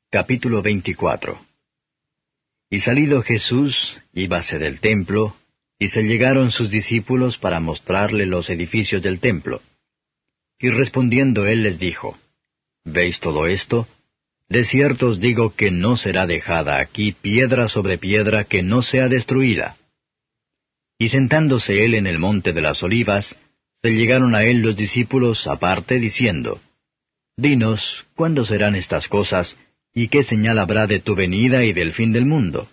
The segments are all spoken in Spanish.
Capítulo 24. Y salido Jesús, íbase del templo, y se llegaron sus discípulos para mostrarle los edificios del templo. Y respondiendo él les dijo, ¿Veis todo esto? De cierto os digo que no será dejada aquí piedra sobre piedra que no sea destruida. Y sentándose él en el monte de las Olivas, se llegaron a él los discípulos aparte, diciendo, Dinos, ¿cuándo serán estas cosas, y qué señal habrá de tu venida y del fin del mundo?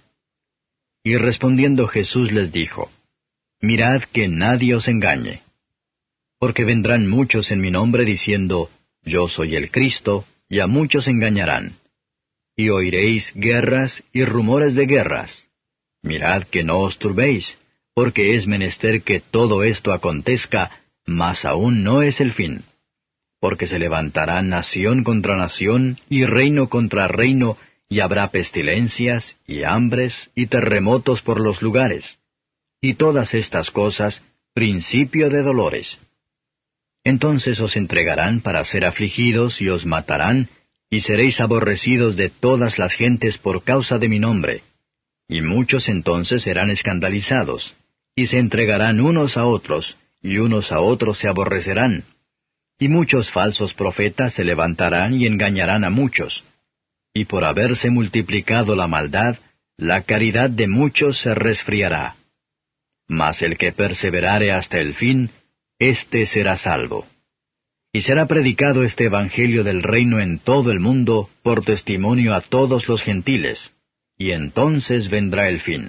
Y respondiendo Jesús les dijo, Mirad que nadie os engañe. Porque vendrán muchos en mi nombre diciendo, Yo soy el Cristo, y a muchos engañarán. Y oiréis guerras y rumores de guerras. Mirad que no os turbéis, porque es menester que todo esto acontezca, mas aún no es el fin. Porque se levantará nación contra nación, y reino contra reino, y habrá pestilencias, y hambres, y terremotos por los lugares. Y todas estas cosas, principio de dolores. Entonces os entregarán para ser afligidos, y os matarán, y seréis aborrecidos de todas las gentes por causa de mi nombre. Y muchos entonces serán escandalizados, y se entregarán unos a otros, y unos a otros se aborrecerán. Y muchos falsos profetas se levantarán y engañarán a muchos. Y por haberse multiplicado la maldad, la caridad de muchos se resfriará. Mas el que perseverare hasta el fin, éste será salvo. Y será predicado este evangelio del reino en todo el mundo, por testimonio a todos los gentiles, y entonces vendrá el fin.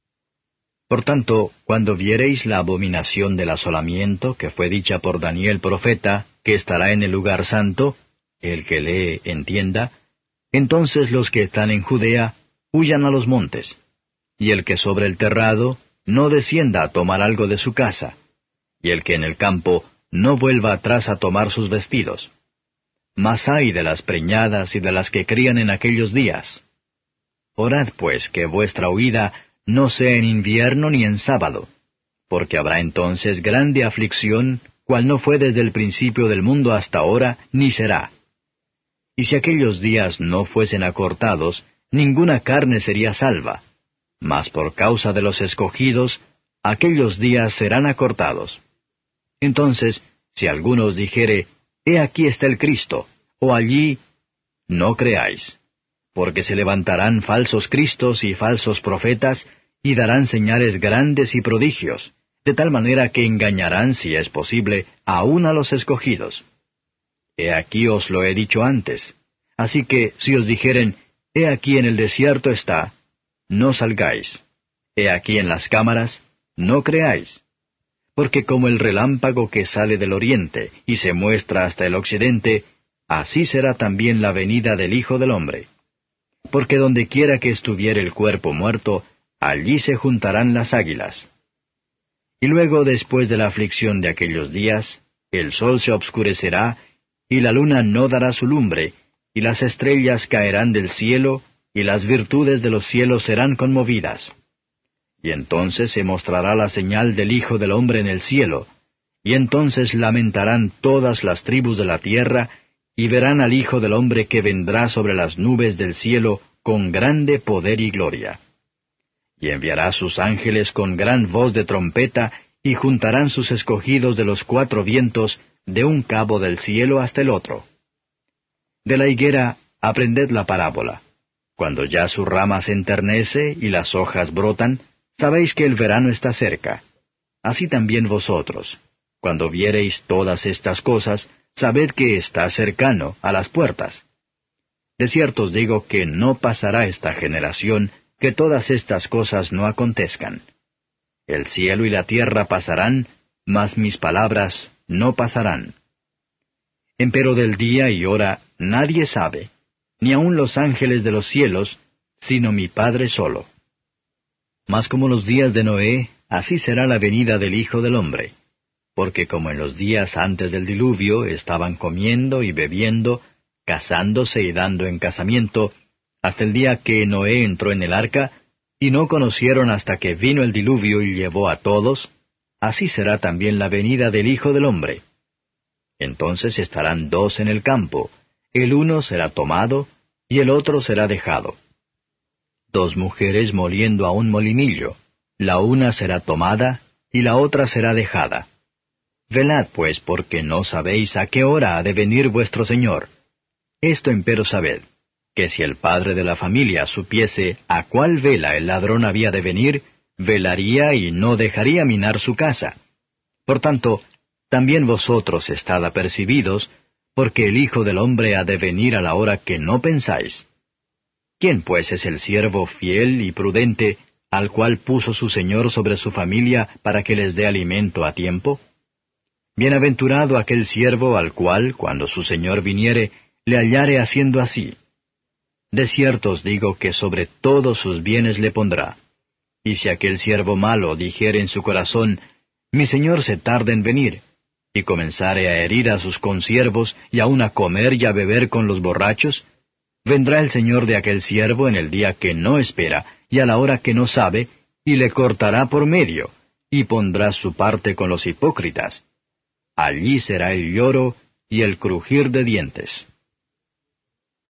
Por tanto, cuando viereis la abominación del asolamiento, que fue dicha por Daniel profeta, que estará en el lugar santo, el que lee entienda, entonces los que están en Judea, huyan a los montes, y el que sobre el terrado, no descienda a tomar algo de su casa, y el que en el campo, no vuelva atrás a tomar sus vestidos. Mas ay de las preñadas y de las que crían en aquellos días. Orad pues que vuestra huida no sea en invierno ni en sábado, porque habrá entonces grande aflicción, cual no fue desde el principio del mundo hasta ahora, ni será. Y si aquellos días no fuesen acortados, ninguna carne sería salva, mas por causa de los escogidos, aquellos días serán acortados. Entonces, si alguno os dijere, He aquí está el Cristo, o allí, no creáis. Porque se levantarán falsos cristos y falsos profetas, y darán señales grandes y prodigios, de tal manera que engañarán, si es posible, aun a los escogidos. He aquí os lo he dicho antes. Así que, si os dijeren, He aquí en el desierto está, no salgáis. He aquí en las cámaras, no creáis. Porque como el relámpago que sale del oriente, y se muestra hasta el occidente, así será también la venida del Hijo del Hombre. Porque donde quiera que estuviere el cuerpo muerto, allí se juntarán las águilas. Y luego, después de la aflicción de aquellos días, el sol se obscurecerá, y la luna no dará su lumbre, y las estrellas caerán del cielo, y las virtudes de los cielos serán conmovidas. Y entonces se mostrará la señal del Hijo del Hombre en el cielo, y entonces lamentarán todas las tribus de la tierra, y verán al Hijo del Hombre que vendrá sobre las nubes del cielo con grande poder y gloria. Y enviará sus ángeles con gran voz de trompeta, y juntarán sus escogidos de los cuatro vientos, de un cabo del cielo hasta el otro. De la higuera aprended la parábola. Cuando ya su rama se enternece y las hojas brotan, sabéis que el verano está cerca. Así también vosotros. Cuando viereis todas estas cosas, sabed que está cercano, a las puertas. De cierto os digo que no pasará esta generación, que todas estas cosas no acontezcan. El cielo y la tierra pasarán, mas mis palabras no pasarán. Empero del día y hora nadie sabe, ni aun los ángeles de los cielos, sino mi Padre solo. Mas como los días de Noé, así será la venida del Hijo del Hombre. Porque como en los días antes del diluvio estaban comiendo y bebiendo, casándose y dando en casamiento, hasta el día que Noé entró en el arca, y no conocieron hasta que vino el diluvio y llevó a todos, así será también la venida del Hijo del Hombre. Entonces estarán dos en el campo, el uno será tomado, y el otro será dejado. 2 mujeres moliendo a un molinillo, la una será tomada, y la otra será dejada. Velad pues, porque no sabéis a qué hora ha de venir vuestro Señor. Esto empero sabed, que si el padre de la familia supiese a cuál vela el ladrón había de venir, velaría y no dejaría minar su casa. Por tanto, también vosotros estad apercibidos, porque el Hijo del Hombre ha de venir a la hora que no pensáis. ¿Quién pues es el siervo fiel y prudente, al cual puso su Señor sobre su familia para que les dé alimento a tiempo? Bienaventurado aquel siervo al cual, cuando su Señor viniere, le hallare haciendo así. De cierto os digo que sobre todos sus bienes le pondrá. Y si aquel siervo malo dijere en su corazón, mi Señor se tarda en venir, y comenzare a herir a sus consiervos, y aun a comer y a beber con los borrachos, vendrá el Señor de aquel siervo en el día que no espera, y a la hora que no sabe, y le cortará por medio, y pondrá su parte con los hipócritas. Allí será el lloro y el crujir de dientes.